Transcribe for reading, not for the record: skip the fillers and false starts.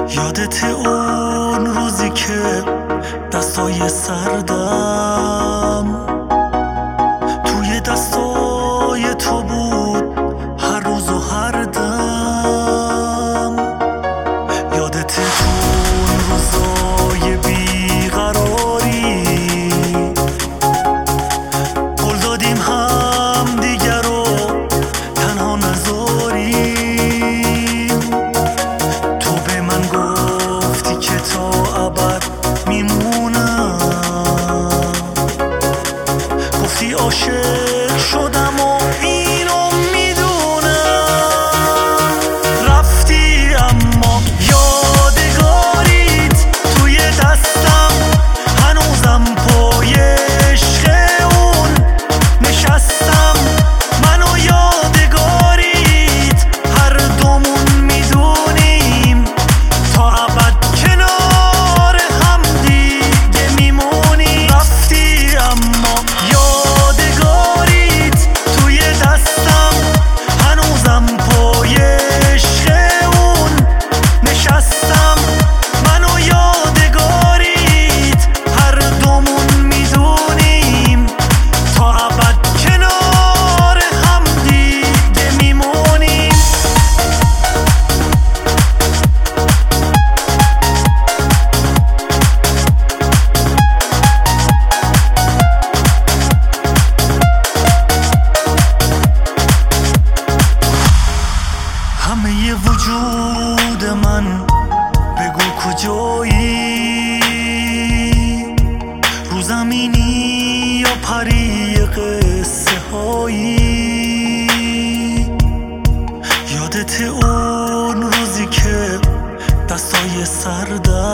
یادت اون روزی که دستای سردم توی دستای تو بود هر روز و هر دم. یادت اون روزای بیقراری قول دادیم هم دیگر رو تنها نذاریم. تو به من گفتی که تا ابد میمونم، گفتی عاشق شدم و اینو میدونم. رفتی اما یادگاریت توی دستم هنوزم پای عشق اون نشستم. من و یادگاریت هر دومون میدونیم تا ابد کنار هم دیگه میمونیم. رفتی اما یادگاریت توی دستم هنوزم پای عشق اون نشستم. من و یادگاریت هر دومون میدونیم تا ابد کنار هم دیگه میمونیم. همه وجود من بگو کجایی، رو زمینی یا پری قصه هایی. یادت اون روزی که دستای سردم